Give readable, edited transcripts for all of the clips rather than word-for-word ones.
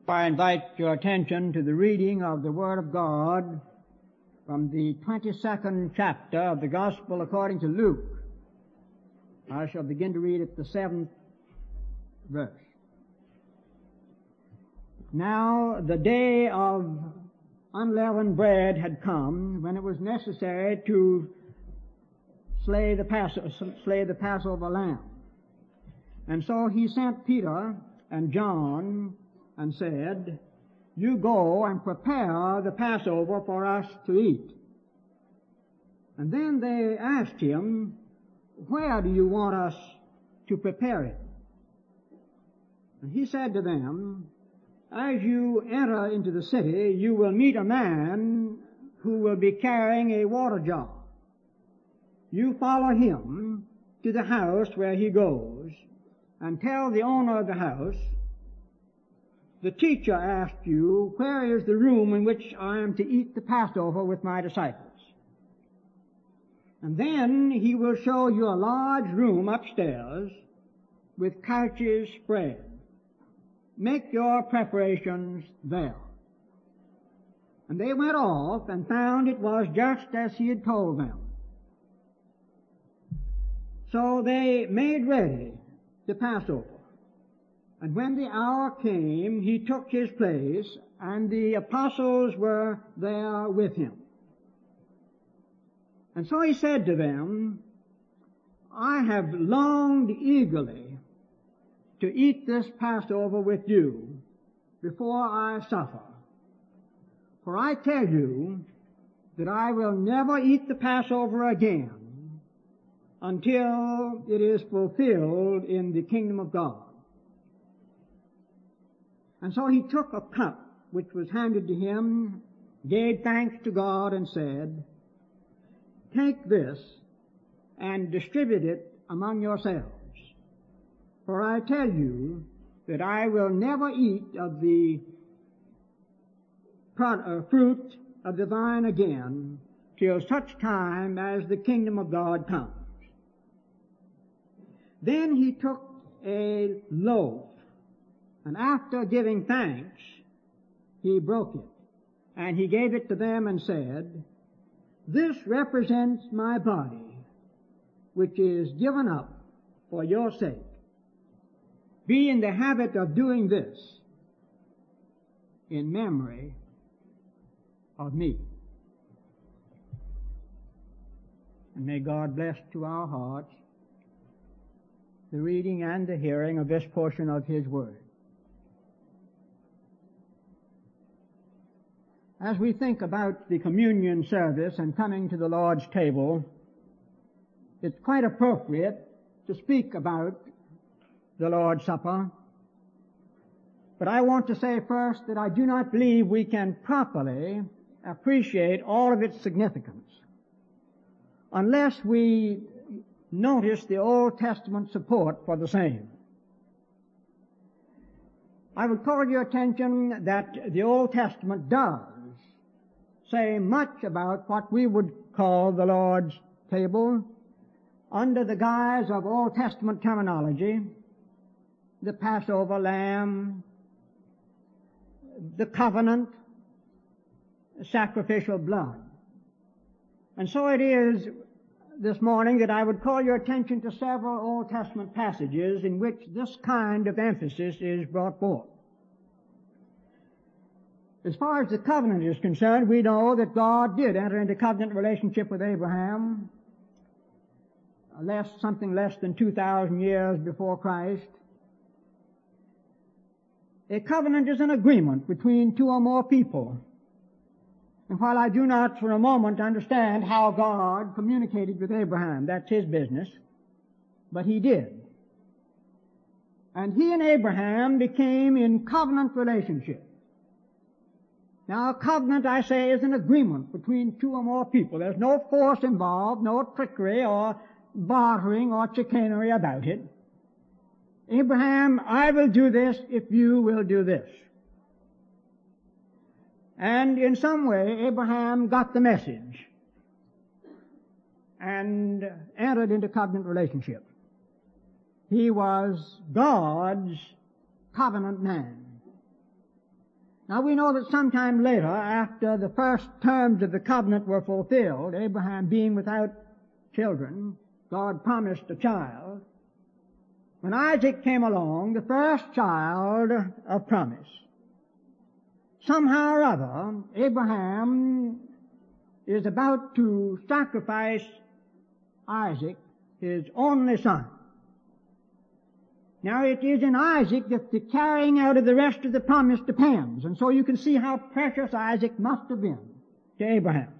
I invite your attention to the reading of the Word of God from the 22nd chapter of the Gospel according to Luke. I shall begin to read at the 7th verse. Now the day of unleavened bread had come, when it was necessary to slay the Passover lamb. And so he sent Peter and John and said, "You go and prepare the Passover for us to eat." And then they asked him, "Where do you want us to prepare it?" And he said to them, "As you enter into the city, you will meet a man who will be carrying a water jar. You follow him to the house where he goes, and tell the owner of the house, 'The teacher asked you, where is the room in which I am to eat the Passover with my disciples?' And then he will show you a large room upstairs with couches spread. Make your preparations there." And they went off and found it was just as he had told them. So they made ready the Passover. And when the hour came, he took his place, and the apostles were there with him. And so he said to them, "I have longed eagerly to eat this Passover with you before I suffer. For I tell you that I will never eat the Passover again until it is fulfilled in the kingdom of God." And so he took a cup which was handed to him, gave thanks to God, and said, "Take this and distribute it among yourselves. For I tell you that I will never eat of the fruit of the vine again till such time as the kingdom of God comes." Then he took a loaf, and after giving thanks, he broke it, and he gave it to them and said, "This represents my body, which is given up for your sake. Be in the habit of doing this in memory of me." And may God bless to our hearts the reading and the hearing of this portion of His Word. As we think about the communion service and coming to the Lord's table, it's quite appropriate to speak about the Lord's Supper. But I want to say first that I do not believe we can properly appreciate all of its significance unless we notice the Old Testament support for the same. I would call your attention that the Old Testament does say much about what we would call the Lord's table under the guise of Old Testament terminology: the Passover lamb, the covenant, sacrificial blood. And so it is this morning that I would call your attention to several Old Testament passages in which this kind of emphasis is brought forth. As far as the covenant is concerned, we know that God did enter into covenant relationship with Abraham something less than 2,000 years before Christ. A covenant is an agreement between two or more people. And while I do not for a moment understand how God communicated with Abraham, that's His business, but He did. And he and Abraham became in covenant relationship. Now, a covenant, I say, is an agreement between two or more people. There's no force involved, no trickery or bartering or chicanery about it. "Abraham, I will do this if you will do this." And in some way, Abraham got the message and entered into covenant relationship. He was God's covenant man. Now we know that sometime later, after the first terms of the covenant were fulfilled, Abraham being without children, God promised a child. When Isaac came along, the first child of promise, somehow or other, Abraham is about to sacrifice Isaac, his only son. Now it is in Isaac that the carrying out of the rest of the promise depends, and so you can see how precious Isaac must have been to Abraham.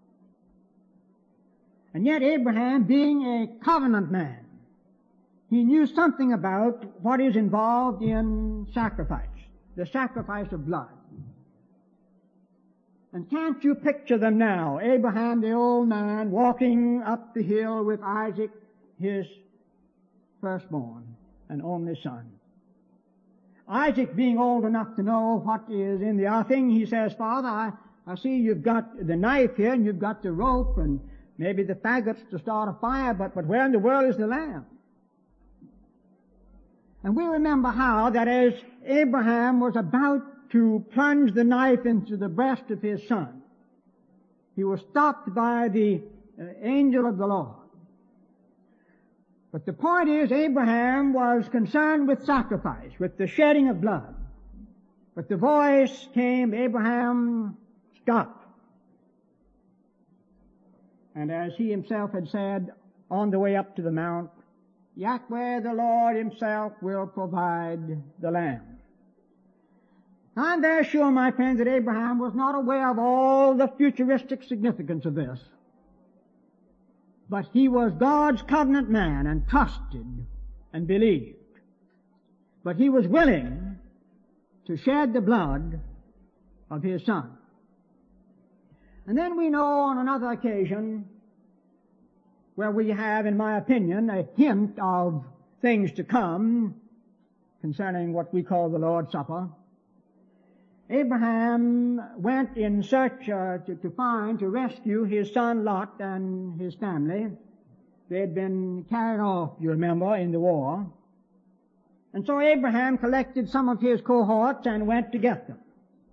And yet Abraham, being a covenant man, he knew something about what is involved in sacrifice, the sacrifice of blood. And can't you picture them now? Abraham, the old man, walking up the hill with Isaac, his firstborn and only son. Isaac, being old enough to know what is in the offing, he says, Father, I see you've got the knife here and you've got the rope and maybe the faggots to start a fire, but where in the world is the lamb? And we remember how that as Abraham was about to plunge the knife into the breast of his son, he was stopped by the angel of the Lord. But the point is, Abraham was concerned with sacrifice, with the shedding of blood. But the voice came, Abraham, stop. And as he himself had said on the way up to the mount, Yahweh the Lord himself will provide the lamb. I'm very sure, my friends, that Abraham was not aware of all the futuristic significance of this. But he was God's covenant man and trusted and believed. But he was willing to shed the blood of his son. And then we know on another occasion where we have, in my opinion, a hint of things to come concerning what we call the Lord's Supper. Abraham went in search to rescue his son Lot and his family. They had been carried off, you remember, in the war. And so Abraham collected some of his cohorts and went to get them.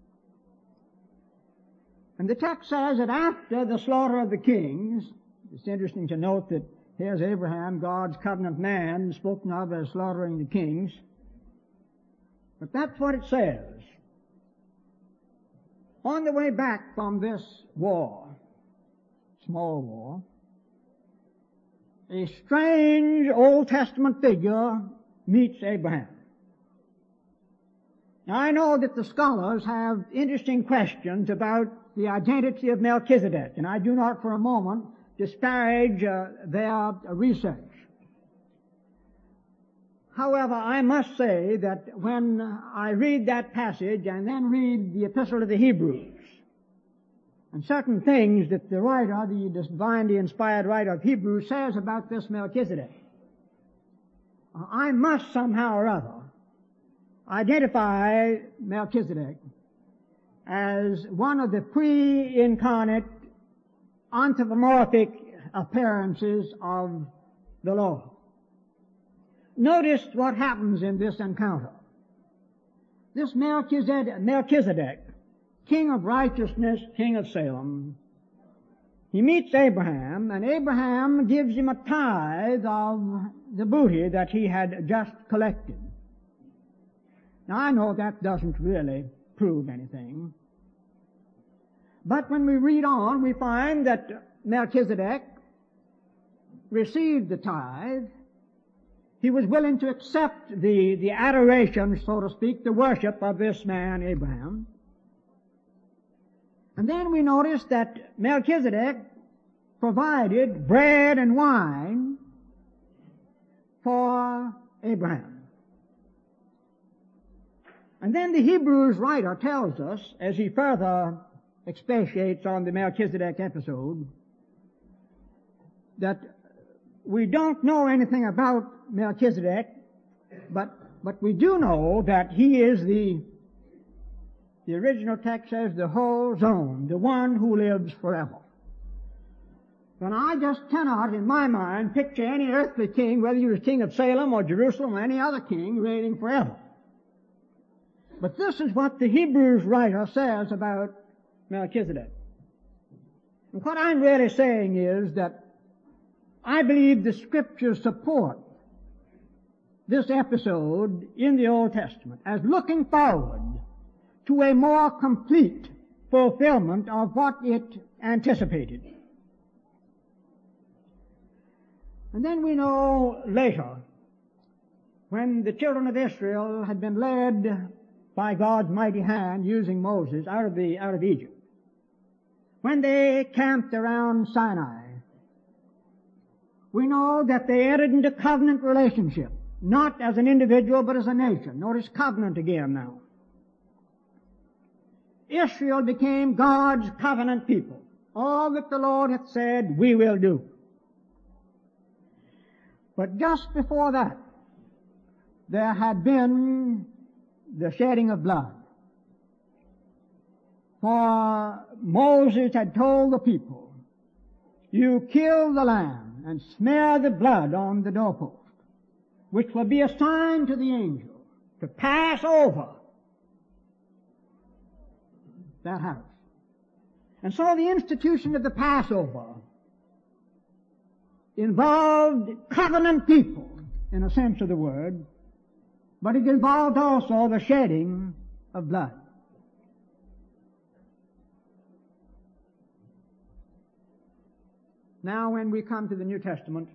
And the text says that after the slaughter of the kings, it's interesting to note that here's Abraham, God's covenant man, spoken of as slaughtering the kings. But that's what it says. On the way back from this war, small war, a strange Old Testament figure meets Abraham. Now I know that the scholars have interesting questions about the identity of Melchizedek, and I do not for a moment disparage their research. However, I must say that when I read that passage and then read the Epistle to the Hebrews, and certain things that the writer, the divinely inspired writer of Hebrews, says about this Melchizedek, I must somehow or other identify Melchizedek as one of the pre-incarnate anthropomorphic appearances of the Lord. Notice what happens in this encounter. This Melchizedek, king of righteousness, king of Salem, he meets Abraham, and Abraham gives him a tithe of the booty that he had just collected. Now I know that doesn't really prove anything. But when we read on, we find that Melchizedek received the tithe. He was willing to accept the adoration, so to speak, the worship of this man, Abraham. And then we notice that Melchizedek provided bread and wine for Abraham. And then the Hebrews writer tells us, as he further expatiates on the Melchizedek episode, that we don't know anything about Melchizedek, but we do know that he is the original text says the whole zone, the one who lives forever. And I just cannot, in my mind, picture any earthly king, whether he was king of Salem or Jerusalem or any other king, reigning forever. But this is what the Hebrews writer says about Melchizedek. And what I'm really saying is that I believe the Scriptures support this episode in the Old Testament as looking forward to a more complete fulfillment of what it anticipated. And then we know later, when the children of Israel had been led by God's mighty hand using Moses out of Egypt, when they camped around Sinai, we know that they entered into covenant relationship, not as an individual but as a nation. Notice covenant again now. Israel became God's covenant people. All that the Lord hath said, we will do. But just before that, there had been the shedding of blood. For Moses had told the people, you kill the lamb and smear the blood on the doorpost, which will be a sign to the angel to pass over that house. And so the institution of the Passover involved covenant people, in a sense of the word, but it involved also the shedding of blood. Now when we come to the New Testament,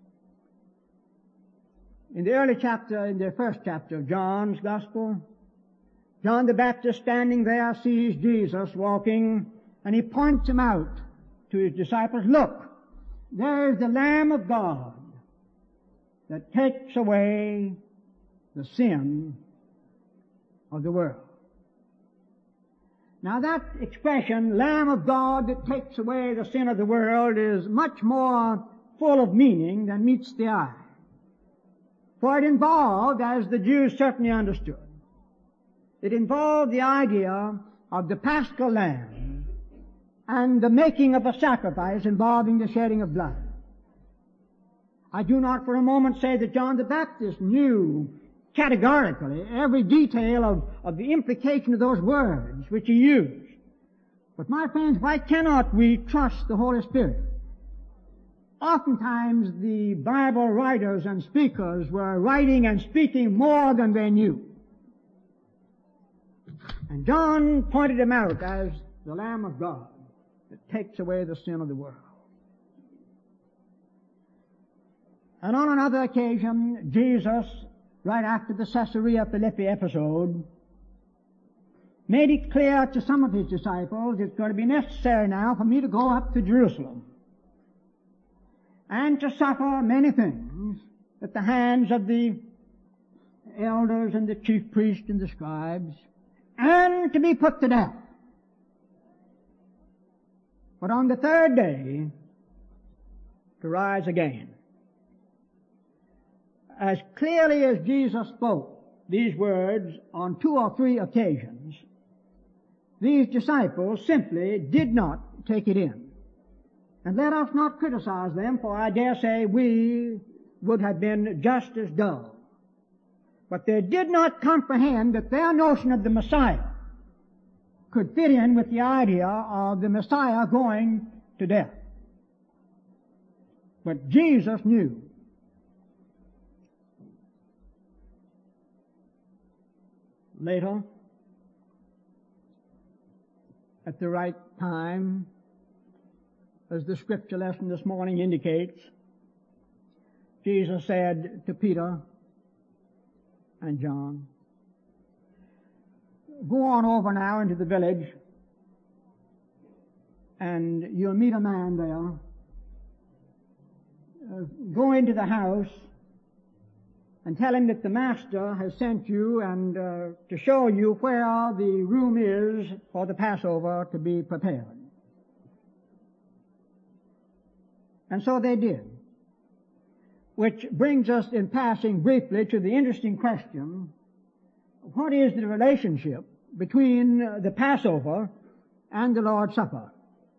in the first chapter of John's Gospel, John the Baptist standing there sees Jesus walking, and he points him out to his disciples. Look, there is the Lamb of God that takes away the sin of the world. Now that expression, Lamb of God that takes away the sin of the world, is much more full of meaning than meets the eye. For it involved, as the Jews certainly understood, it involved the idea of the Paschal Lamb and the making of a sacrifice involving the shedding of blood. I do not for a moment say that John the Baptist knew categorically every detail of the implication of those words which he used. But my friends, why cannot we trust the Holy Spirit? Oftentimes the Bible writers and speakers were writing and speaking more than they knew. And John pointed him out as the Lamb of God that takes away the sin of the world. And on another occasion, Jesus, right after the Caesarea Philippi episode, made it clear to some of his disciples, it's going to be necessary now for me to go up to Jerusalem and to suffer many things at the hands of the elders and the chief priests and the scribes, and to be put to death. But on the third day, to rise again. As clearly as Jesus spoke these words on 2 or 3 occasions, these disciples simply did not take it in. And let us not criticize them, for I dare say we would have been just as dull. But they did not comprehend that their notion of the Messiah could fit in with the idea of the Messiah going to death. But Jesus knew. Later, at the right time, as the scripture lesson this morning indicates, Jesus said to Peter and John, go on over now into the village and you'll meet a man there. Go into the house and tell him that the Master has sent you and to show you where the room is for the Passover to be prepared. And so they did. Which brings us in passing briefly to the interesting question, what is the relationship between the Passover and the Lord's Supper?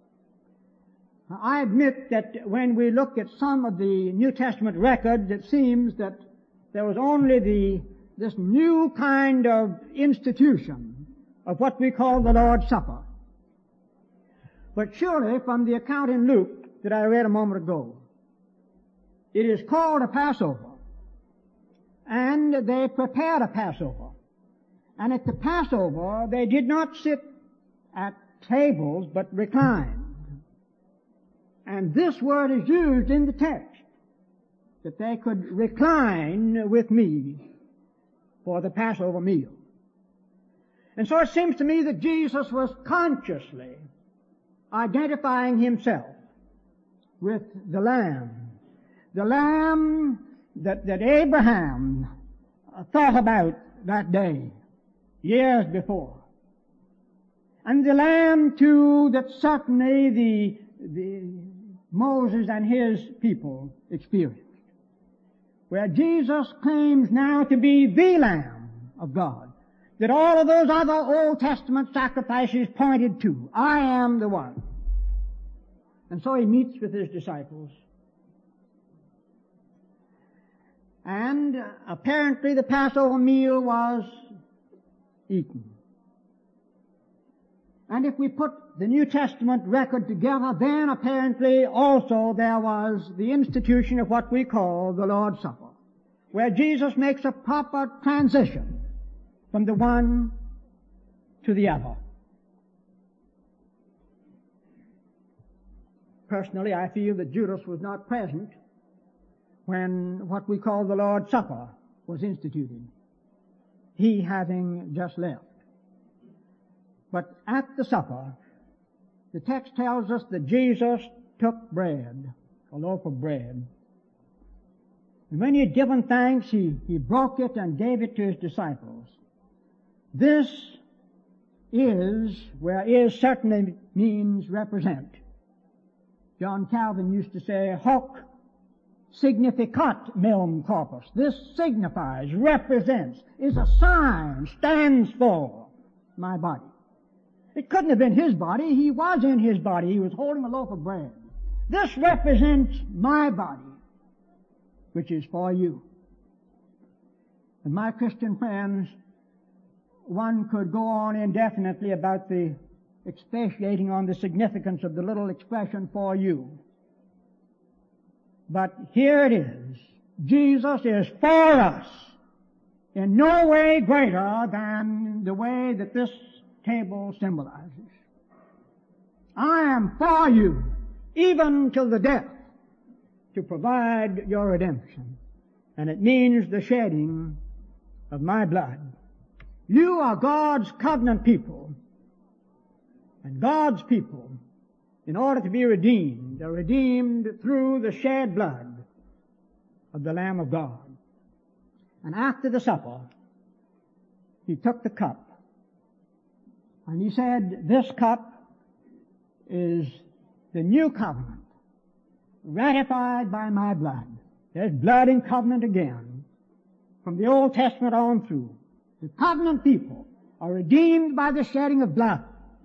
I admit that when we look at some of the New Testament records, it seems that there was only this new kind of institution of what we call the Lord's Supper. But surely from the account in Luke that I read a moment ago, it is called a Passover. And they prepared a Passover. And at the Passover, they did not sit at tables, but reclined. And this word is used in the text, that they could recline with me for the Passover meal. And so it seems to me that Jesus was consciously identifying himself with the Lamb that Abraham thought about that day, years before. And the Lamb, too, that certainly the Moses and his people experienced. Where Jesus claims now to be the Lamb of God, that all of those other Old Testament sacrifices pointed to. I am the one. And so he meets with his disciples. And apparently the Passover meal was eaten. And if we put the New Testament record together, then apparently also there was the institution of what we call the Lord's Supper, where Jesus makes a proper transition from the one to the other. Personally, I feel that Judas was not present when what we call the Lord's Supper was instituted, he having just left. But at the supper, the text tells us that Jesus took bread, a loaf of bread, and when he had given thanks, he broke it and gave it to his disciples. This is, where is certainly means represent. John Calvin used to say, hoc significat meum corpus. This signifies, represents, is a sign, stands for my body. It couldn't have been his body. He was in his body. He was holding a loaf of bread. This represents my body, which is for you. And my Christian friends, one could go on indefinitely about the expatiating on the significance of the little expression for you. But here it is. Jesus is for us in no way greater than the way that this table symbolizes. I am for you, even till the death, to provide your redemption. And it means the shedding of my blood. You are God's covenant people. And God's people, in order to be redeemed, are redeemed through the shed blood of the Lamb of God. And after the supper, he took the cup. And he said, this cup is the new covenant, ratified by my blood. There's blood in covenant again, from the Old Testament on through. The covenant people are redeemed by the shedding of blood.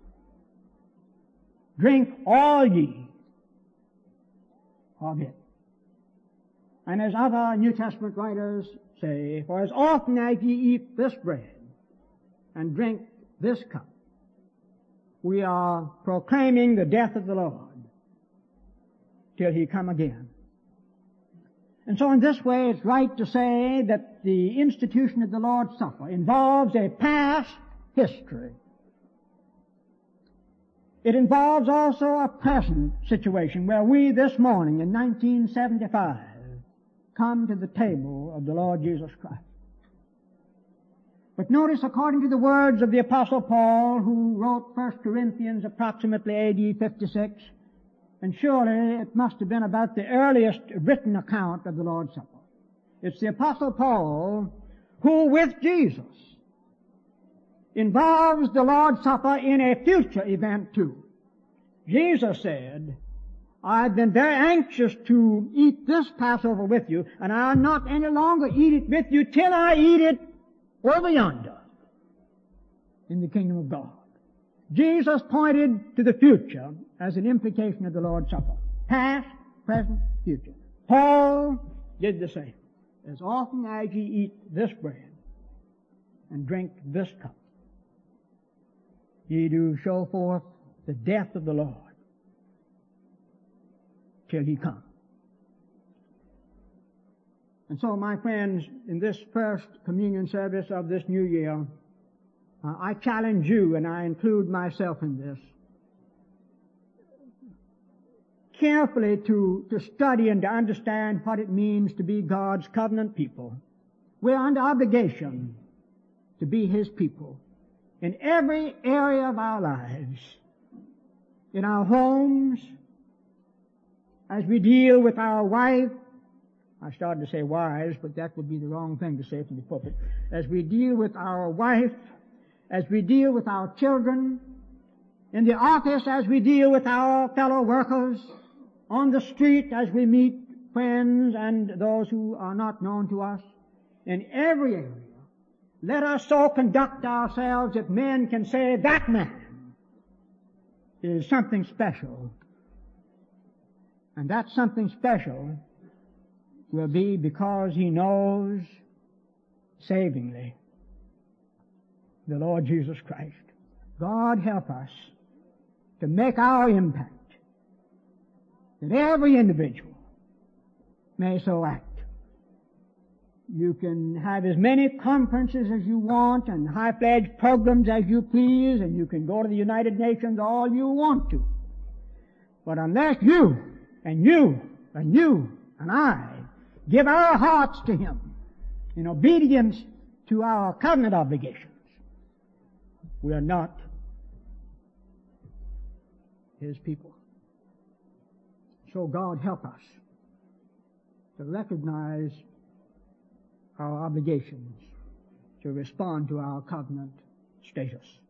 Drink all ye of it. And as other New Testament writers say, for as often as ye eat this bread and drink this cup, we are proclaiming the death of the Lord till he come again. And so in this way it's right to say that the institution of the Lord's Supper involves a past history. It involves also a present situation where we this morning in 1975 come to the table of the Lord Jesus Christ. But notice, according to the words of the Apostle Paul, who wrote 1 Corinthians approximately AD 56, and surely it must have been about the earliest written account of the Lord's Supper. It's the Apostle Paul who, with Jesus, involves the Lord's Supper in a future event too. Jesus said, I've been very anxious to eat this Passover with you, and I'll not any longer eat it with you till I eat it over yonder in the kingdom of God. Jesus pointed to the future as an implication of the Lord's Supper. Past, present, future. Paul did the same. As often as ye eat this bread and drink this cup, ye do show forth the death of the Lord till he come. And so, my friends, in this first communion service of this new year, I challenge you, and I include myself in this, carefully to study and to understand what it means to be God's covenant people. We're under obligation to be His people in every area of our lives, in our homes, as we deal with our wife. I started to say wives, but that would be the wrong thing to say from the pulpit. As we deal with our wife, as we deal with our children, in the office as we deal with our fellow workers, on the street as we meet friends and those who are not known to us, in every area, let us so conduct ourselves that men can say that man is something special. And that something special will be because he knows savingly the Lord Jesus Christ. God help us to make our impact, that every individual may so act. You can have as many conferences as you want and high-fledged programs as you please, and you can go to the United Nations all you want to. But unless you and I give our hearts to Him in obedience to our covenant obligations, we are not His people. So God help us to recognize our obligations, to respond to our covenant status.